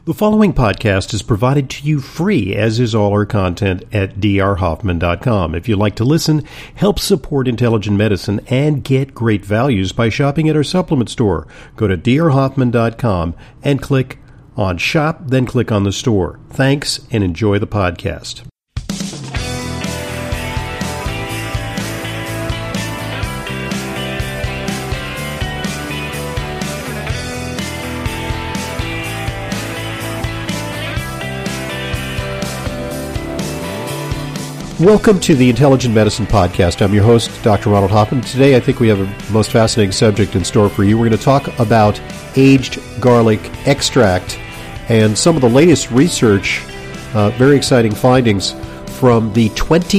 The following podcast is provided to you free, as is all our content at drhoffman.com. If you'd like to listen, help support intelligent medicine, and get great values by shopping at our supplement store, go to drhoffman.com and click on Shop, then click on the store. Thanks, and enjoy the podcast. Welcome to the Intelligent Medicine Podcast. I'm your host, Dr. Ronald Hoffman. Today, I think we have a most fascinating subject in store for you. We're going to talk about aged garlic extract and some of the latest research, very exciting findings from the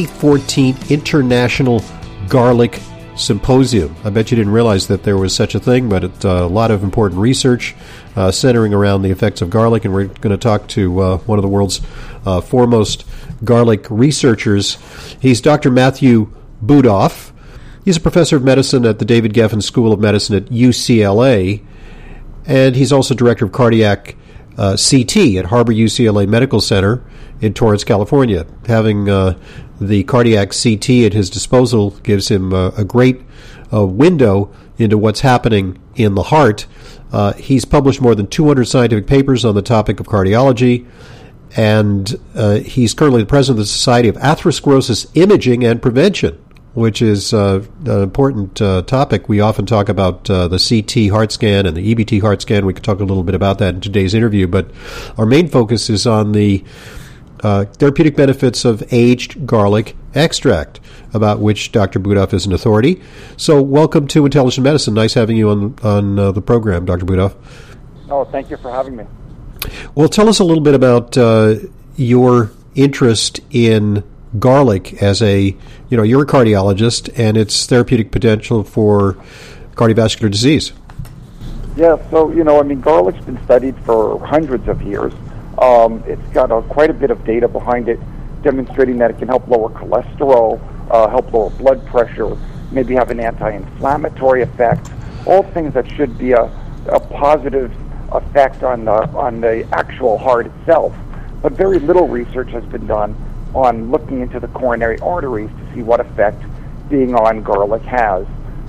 2014 International Garlic Symposium. I bet you didn't realize that there was such a thing, but a lot of important research centering around the effects of garlic, and we're going to talk to one of the world's foremost garlic researchers. He's Dr. Matthew Budoff. He's a professor of medicine at the David Geffen School of Medicine at UCLA, and he's also director of cardiac CT at Harbor UCLA Medical Center in Torrance, California. Having the cardiac CT at his disposal gives him a great window into what's happening in the heart. He's published more than 200 scientific papers on the topic of cardiology, and he's currently the president of the Society of Atherosclerosis Imaging and Prevention, which is an important topic. We often talk about the CT heart scan and the EBT heart scan. We could talk a little bit about that in today's interview, but our main focus is on the therapeutic benefits of aged garlic extract, about which Dr. Budoff is an authority. So welcome to Intelligent Medicine. Nice having you on the program, Dr. Budoff. Oh, thank you for having me. Well, tell us a little bit about your interest in garlic as you're a cardiologist, and its therapeutic potential for cardiovascular disease. Yeah, so, garlic's been studied for hundreds of years. It's got quite a bit of data behind it demonstrating that it can help lower cholesterol, help lower blood pressure, maybe have an anti-inflammatory effect, all things that should be a positive effect on the actual heart itself. But very little research has been done on looking into the coronary arteries to see what effect being on garlic has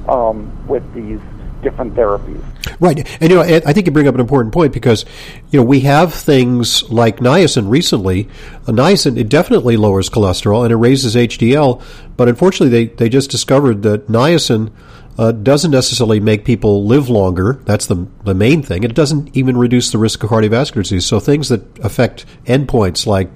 with these different therapies. Right. And, I think you bring up an important point because, we have things like niacin recently. Niacin, it definitely lowers cholesterol and it raises HDL, but unfortunately they just discovered that niacin doesn't necessarily make people live longer. That's the main thing. It doesn't even reduce the risk of cardiovascular disease. So things that affect endpoints like,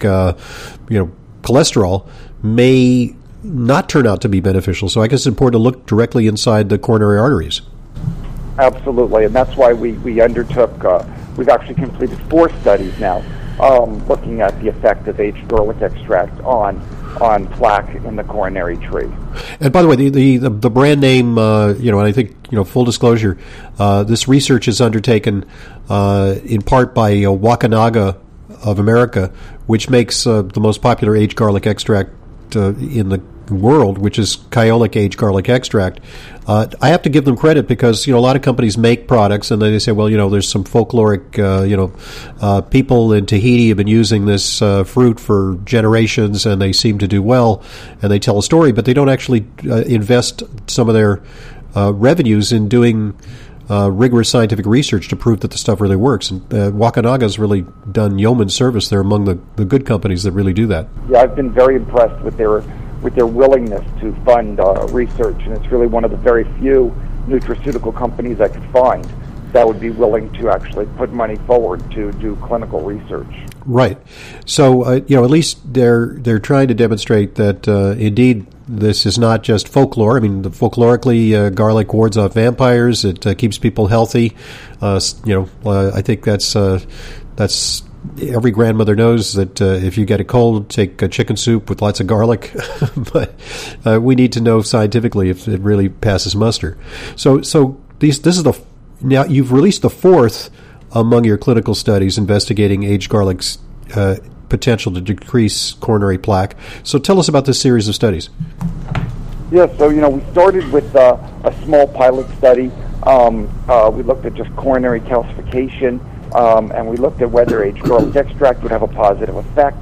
cholesterol may not turn out to be beneficial. So I guess it's important to look directly inside the coronary arteries. Absolutely, and that's why we undertook, we've actually completed 4 studies now looking at the effect of aged garlic extract on plaque in the coronary tree. And by the way, the brand name, and I think, full disclosure, this research is undertaken in part by Wakanaga of America, which makes the most popular aged garlic extract in the world, which is Kyolic aged garlic extract. I have to give them credit because, a lot of companies make products and then they say, well, there's some folkloric, people in Tahiti have been using this fruit for generations and they seem to do well and they tell a story, but they don't actually invest some of their revenues in doing rigorous scientific research to prove that the stuff really works. And Wakanaga's really done yeoman service. They're among the good companies that really do that. Yeah, I've been very impressed with their willingness to fund research, and it's really one of the very few nutraceutical companies I could find that would be willing to actually put money forward to do clinical research. Right. So, at least they're trying to demonstrate that indeed this is not just folklore. I mean, folklorically, garlic wards off vampires. It keeps people healthy. I think that's every grandmother knows that if you get a cold, take a chicken soup with lots of garlic. But we need to know scientifically if it really passes muster. So this is now you've released the 4th among your clinical studies investigating aged garlic's potential to decrease coronary plaque. So tell us about this series of studies. Yeah, so we started with a small pilot study. We looked at just coronary calcification and we looked at whether aged garlic extract would have a positive effect.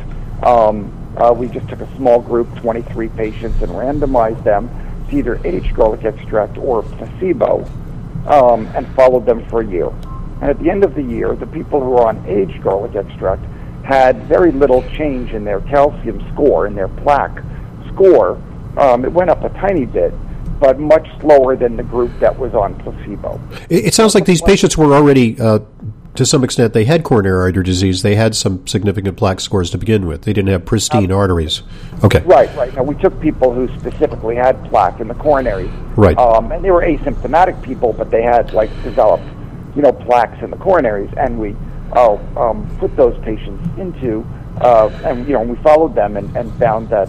We just took a small group, 23 patients, and randomized them to either aged garlic extract or placebo, and followed them for a year. And at the end of the year, the people who were on aged garlic extract had very little change in their calcium score, in their plaque score. It went up a tiny bit, but much slower than the group that was on placebo. It sounds like these patients were already, to some extent, they had coronary artery disease. They had some significant plaque scores to begin with. They didn't have pristine arteries. Okay. Right. Now, we took people who specifically had plaque in the coronaries. Right. And they were asymptomatic people, but they had, developed, plaques in the coronaries, and we put those patients into, and we followed them and found that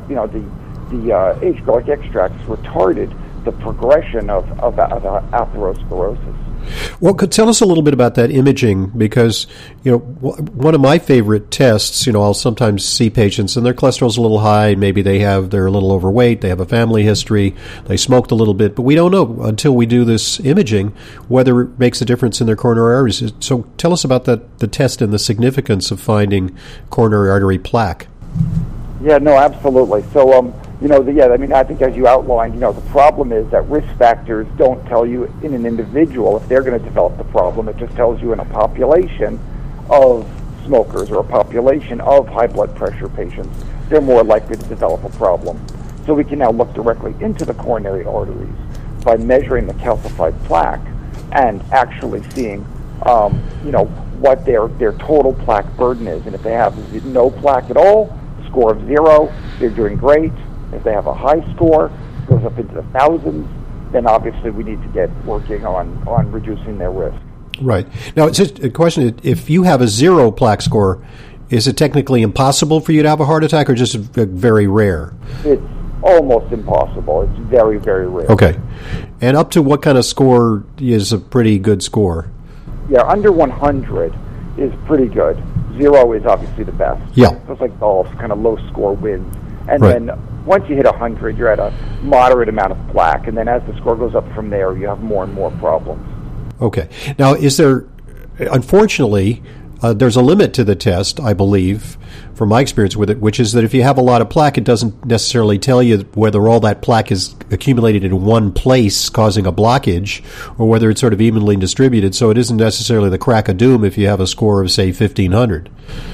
the aged garlic extracts retarded the progression of atherosclerosis. Well, tell us a little bit about that imaging, because one of my favorite tests. I'll sometimes see patients and their cholesterol's a little high. Maybe they're a little overweight. They have a family history. They smoked a little bit, but we don't know until we do this imaging whether it makes a difference in their coronary arteries. So, tell us about the test and the significance of finding coronary artery plaque. Yeah, no, absolutely. So, I think as you outlined, the problem is that risk factors don't tell you in an individual if they're going to develop the problem. It just tells you in a population of smokers or a population of high blood pressure patients, they're more likely to develop a problem. So we can now look directly into the coronary arteries by measuring the calcified plaque and actually seeing, what their total plaque burden is. And if they have no plaque at all, score of 0, they're doing great. If they have a high score, goes up into the thousands, then obviously we need to get working on reducing their risk. Right. Now, it's just a question, if you have a 0 plaque score, is it technically impossible for you to have a heart attack, or just very rare? It's almost impossible. It's very, very rare. Okay. And up to what kind of score is a pretty good score? Yeah, under 100 is pretty good. 0 is obviously the best. Yeah. So it's like golf, kind of low score wins. And right. Then once you hit 100, you're at a moderate amount of plaque. And then as the score goes up from there, you have more and more problems. Okay. Now, unfortunately, there's a limit to the test, I believe, from my experience with it, which is that if you have a lot of plaque, it doesn't necessarily tell you whether all that plaque is accumulated in one place causing a blockage or whether it's sort of evenly distributed. So it isn't necessarily the crack of doom if you have a score of, say, 1,500.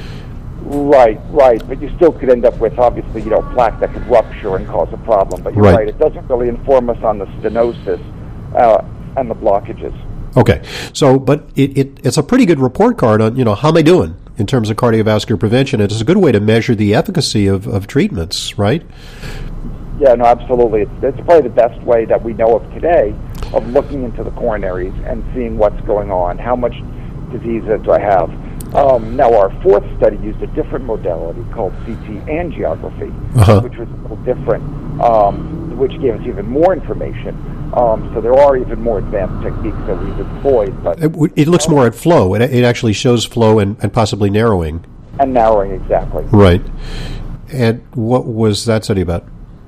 Right. But you still could end up with, obviously, plaque that could rupture and cause a problem. But you're right. It doesn't really inform us on the stenosis and the blockages. Okay. So, but it's a pretty good report card on, how am I doing in terms of cardiovascular prevention? It's a good way to measure the efficacy of treatments, right? Yeah, no, absolutely. It's probably the best way that we know of today of looking into the coronaries and seeing what's going on. How much disease do I have? Now, our fourth study used a different modality called CT angiography, which was a little different, which gave us even more information. So there are even more advanced techniques that we've employed. But it looks more at flow. It actually shows flow and possibly narrowing. And narrowing, exactly. Right. And what was that study about?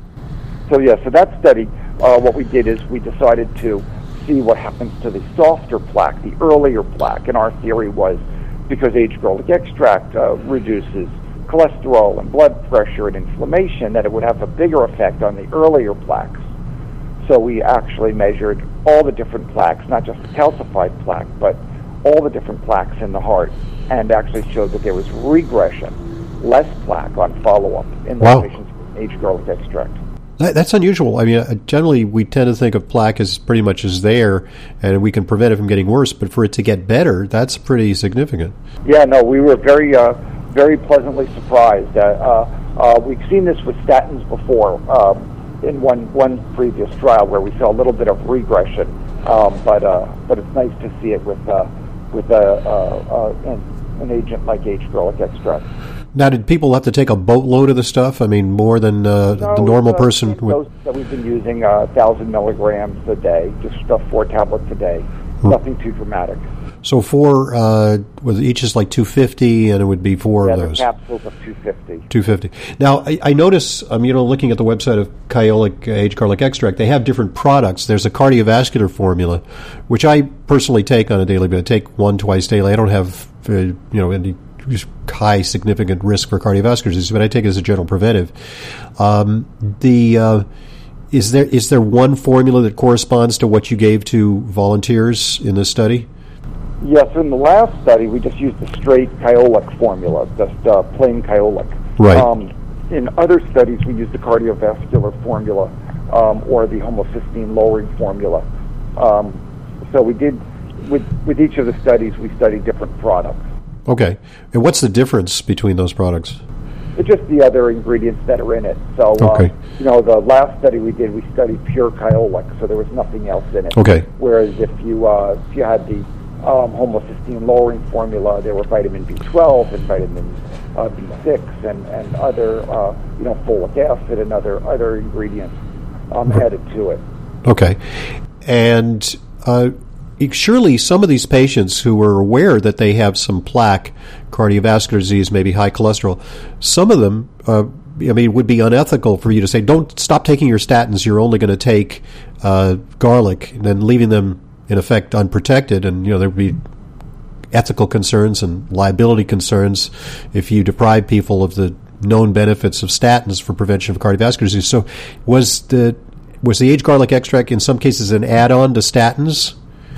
So that study, what we did is we decided to see what happens to the softer plaque, the earlier plaque. And our theory was because aged garlic extract reduces cholesterol and blood pressure and inflammation, that it would have a bigger effect on the earlier plaques. So we actually measured all the different plaques, not just the calcified plaque, but all the different plaques in the heart, and actually showed that there was regression, less plaque on follow-up in the patients with aged garlic extract. That's unusual. I mean, generally we tend to think of plaque as pretty much as there, and we can prevent it from getting worse, but for it to get better, that's pretty significant. Yeah, no, we were very, very pleasantly surprised. We've seen this with statins before, in one previous trial where we saw a little bit of regression, but it's nice to see it with an agent like aged garlic extract. Now, did people have to take a boatload of the stuff? I mean, more than the normal person would? That we've been using 1,000 milligrams a day, just 4 tablets a day. Nothing too dramatic. So four, with each is like 250, and it would be four of those. Capsules of 250. 250. Now, I notice, looking at the website of Kyolic Aged Garlic Extract, they have different products. There's a cardiovascular formula, which I personally take on a daily basis. I take one twice daily. I don't have, any high significant risk for cardiovascular disease, but I take it as a general preventive. Is there one formula that corresponds to what you gave to volunteers in this study? Yes, in the last study, we just used the straight Kyolic formula, just plain Kyolic. Right. In other studies, we used the cardiovascular formula or the homocysteine lowering formula. So we did, with each of the studies, we studied different products. Okay. And what's the difference between those products? It's just the other ingredients that are in it. So, okay. The last study we did, we studied pure Kyolic, so there was nothing else in it. Okay. Whereas if you had the homocysteine lowering formula, there were vitamin B12 and vitamin B6 and other, folic acid and other ingredients added to it. Okay. And surely some of these patients who are aware that they have some plaque, cardiovascular disease, maybe high cholesterol, some of them, it would be unethical for you to say, don't stop taking your statins, you're only going to take garlic, and then leaving them in effect unprotected, and there would be ethical concerns and liability concerns if you deprive people of the known benefits of statins for prevention of cardiovascular disease. So was the aged garlic extract in some cases an add-on to statins?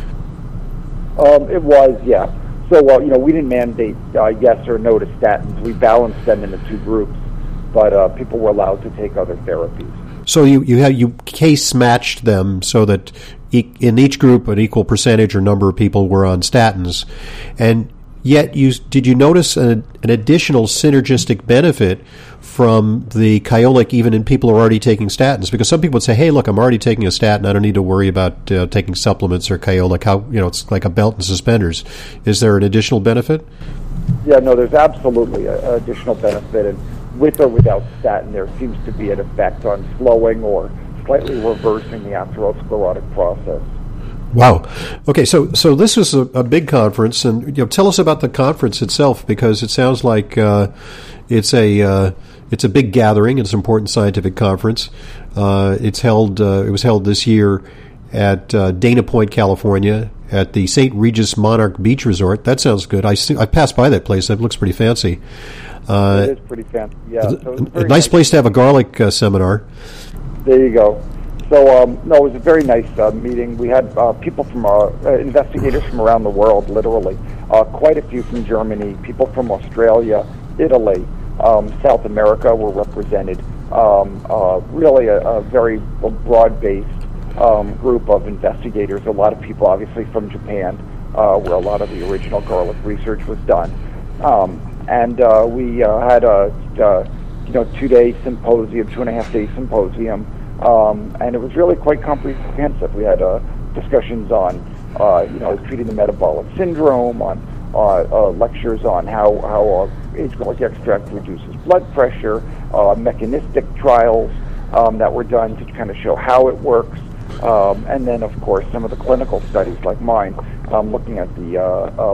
It was, yeah. So, we didn't mandate yes or no to statins. We balanced them into two groups, but people were allowed to take other therapies. So you case matched them so that in each group an equal percentage or number of people were on statins, and yet did you notice an additional synergistic benefit from the Kyolic even in people who are already taking statins? Because some people would say, hey, look, I'm already taking a statin, I don't need to worry about taking supplements or Kyolic. It's like a belt and suspenders. Is there an additional benefit? Yeah, no, there's absolutely an additional benefit, and with or without statin, there seems to be an effect on slowing or slightly reversing the atherosclerotic process. Wow. Okay, so this was a big conference, and tell us about the conference itself, because it sounds like it's a big gathering. It's an important scientific conference. It was held this year at Dana Point, California, at the St. Regis Monarch Beach Resort. That sounds good. I passed by that place. That looks pretty fancy. It is pretty fancy. Yeah, so a nice place to have a garlic seminar. There you go. So, it was a very nice meeting. We had people from investigators from around the world, literally. Quite a few from Germany, people from Australia, Italy, South America were represented. Really a very broad-based group of investigators. A lot of people, obviously, from Japan, where a lot of the original garlic research was done. And we had a 2-day symposium, 2.5-day symposium. And it was really quite comprehensive. We had discussions on, treating the metabolic syndrome, on lectures on how aged garlic extract reduces blood pressure, mechanistic trials that were done to kind of show how it works, and then, of course, some of the clinical studies like mine, looking at the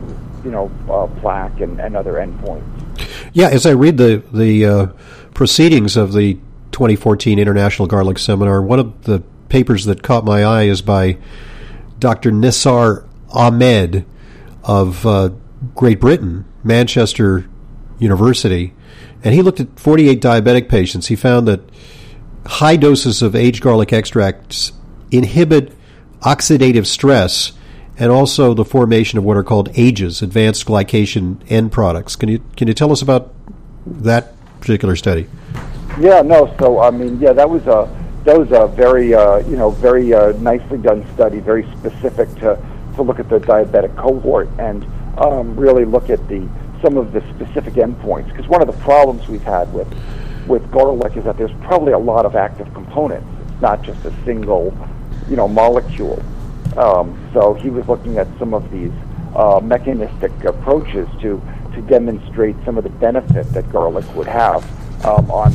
plaque and other endpoints. Yeah, as I read the proceedings of the 2014 International Garlic Seminar, one of the papers that caught my eye is by Dr. Nisar Ahmed of Great Britain, Manchester University, and he looked at 48 diabetic patients. He found that high doses of aged garlic extracts inhibit oxidative stress and also the formation of what are called AGEs, advanced glycation end products. Can you tell us about that particular study? Yeah, no. So that was a very very nicely done study, very specific to look at the diabetic cohort and really look at some of the specific endpoints. Because one of the problems we've had with garlic is that there's probably a lot of active components. It's not just a single molecule. So he was looking at some of these mechanistic approaches to demonstrate some of the benefit that garlic would have on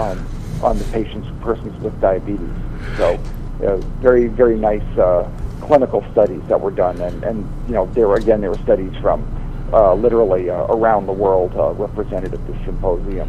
the persons with diabetes. So very, very nice clinical studies that were done, and there were studies from literally around the world represented at this symposium.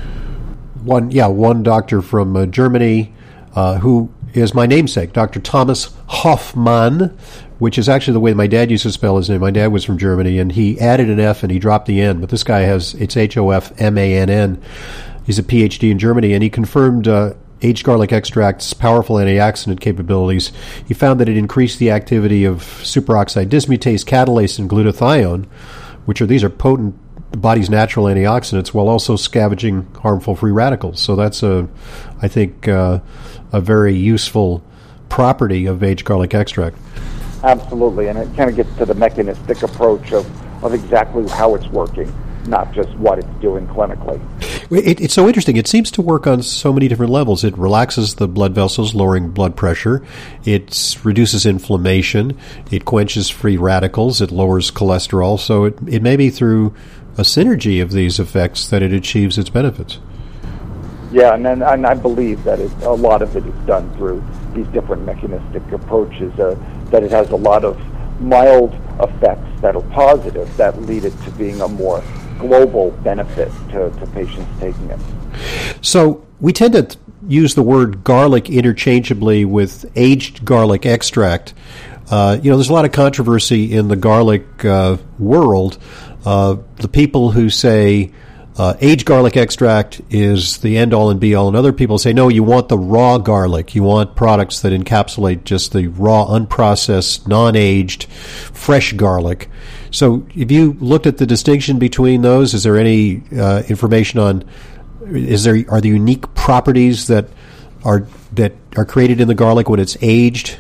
One doctor from Germany who is my namesake, Dr. Thomas Hoffmann, which is actually the way my dad used to spell his name. My dad was from Germany, and he added an F and he dropped the N, but this guy it's Hofmann. He's a PhD in Germany, and he confirmed aged garlic extract's powerful antioxidant capabilities. He found that it increased the activity of superoxide dismutase, catalase, and glutathione, these are potent, the body's natural antioxidants, while also scavenging harmful free radicals. So that's I think a very useful property of aged garlic extract. Absolutely, and it kind of gets to the mechanistic approach of exactly how it's working, not just what it's doing clinically. It's so interesting. It seems to work on so many different levels. It relaxes the blood vessels, lowering blood pressure. It reduces inflammation. It quenches free radicals. It lowers cholesterol. So it may be through a synergy of these effects that it achieves its benefits. Yeah, and I believe that a lot of it is done through these different mechanistic approaches, that it has a lot of mild effects that are positive that lead it to being a more global benefit to patients taking it. So we tend to use the word garlic interchangeably with aged garlic extract. There's a lot of controversy in the garlic world. The people who say aged garlic extract is the end-all and be-all, and other people say, no, you want the raw garlic. You want products that encapsulate just the raw, unprocessed, non-aged, fresh garlic. So have you looked at the distinction between those? Is there any information on, are there unique properties that are created in the garlic when it's aged?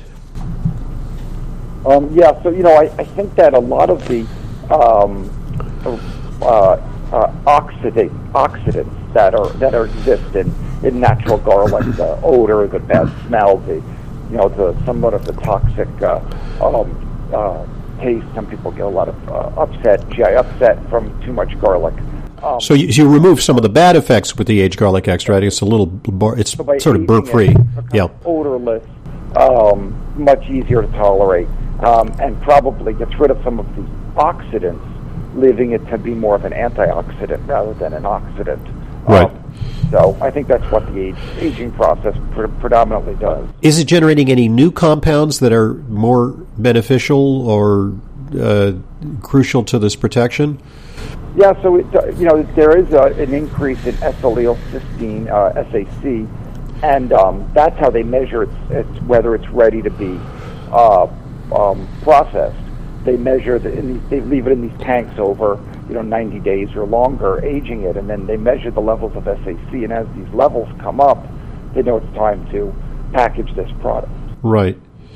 I think that a lot of the oxidants that exist in natural garlic, the odor, the bad smell, the somewhat of the toxic taste. Some people get a lot of GI upset from too much garlic. So you remove some of the bad effects with the aged garlic extract. It's it's sort of burp-free. Yeah, odorless, much easier to tolerate, and probably gets rid of some of the oxidants, leaving it to be more of an antioxidant rather than an oxidant. Right. So I think that's what the aging process predominantly does. Is it generating any new compounds that are more beneficial or crucial to this protection? Yeah, so there is an increase in S-allylcysteine, SAC, and that's how they measure it's whether it's ready to be processed. They measure they leave it in these tanks over 90 days or longer, aging it, and then they measure the levels of SAC. And as these levels come up, they know it's time to package this product. Right.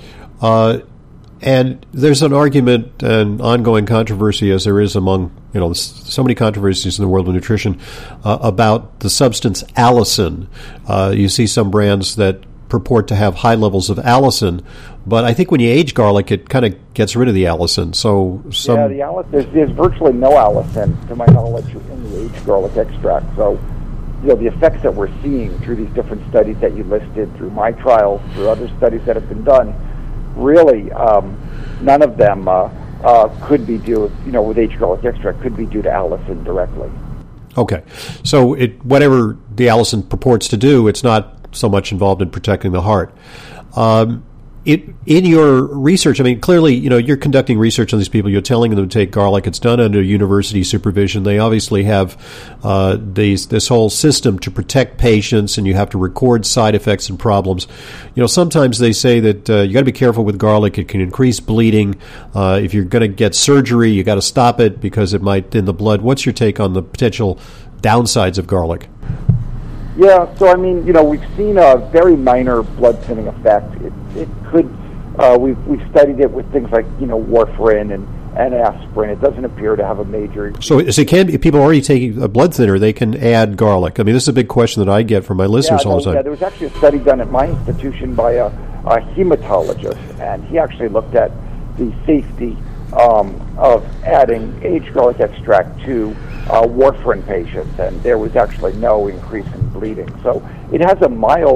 And there's an argument and ongoing controversy, as there is among so many controversies in the world of nutrition, about the substance allicin. You see some brands that purport to have high levels of allicin, but I think when you age garlic, it kind of gets rid of the allicin. So the allicin, there's virtually no allicin, to my knowledge, in the aged garlic extract. So the effects that we're seeing through these different studies that you listed, through my trials, through other studies that have been done, really none of them could be due, with aged garlic extract, could be due to allicin directly. Okay, so whatever the allicin purports to do, it's not so much involved in protecting the heart. In your research, I mean, clearly, you're conducting research on these people. You're telling them to take garlic. It's done under university supervision. They obviously have this whole system to protect patients, and you have to record side effects and problems. Sometimes they say that you got to be careful with garlic. It can increase bleeding. If you're going to get surgery, you got to stop it because it might thin the blood. What's your take on the potential downsides of garlic? Yeah, so I mean, we've seen a very minor blood thinning effect. It could, we've studied it with things like warfarin and aspirin. It doesn't appear to have a major. So if people are already taking a blood thinner, they can add garlic. I mean, this is a big question that I get from my listeners all the time. Yeah, there was actually a study done at my institution by a hematologist, and he actually looked at the safety of adding aged garlic extract to warfarin patients, and there was actually no increase in bleeding. So it has a mild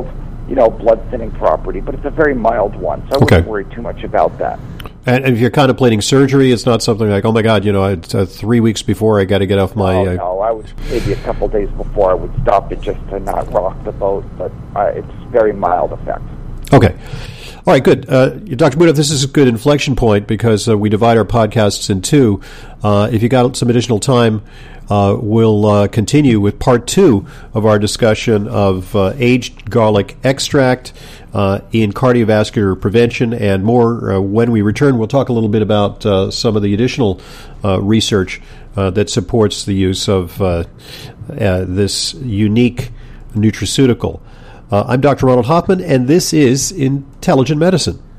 blood thinning property, but it's a very mild one, so I wouldn't worry too much about that. And if you're contemplating surgery, it's not something like, oh my God, 3 weeks before I got to get off my... No, I would maybe a couple days before I would stop it just to not rock the boat, but it's very mild effect. Okay. All right, good. Dr. Buda, this is a good inflection point because we divide our podcasts in two. If you got some additional time, we'll continue with part 2 of our discussion of aged garlic extract in cardiovascular prevention and more. When we return, we'll talk a little bit about some of the additional research that supports the use of this unique nutraceutical. I'm Dr. Ronald Hoffman, and this is Intelligent Medicine.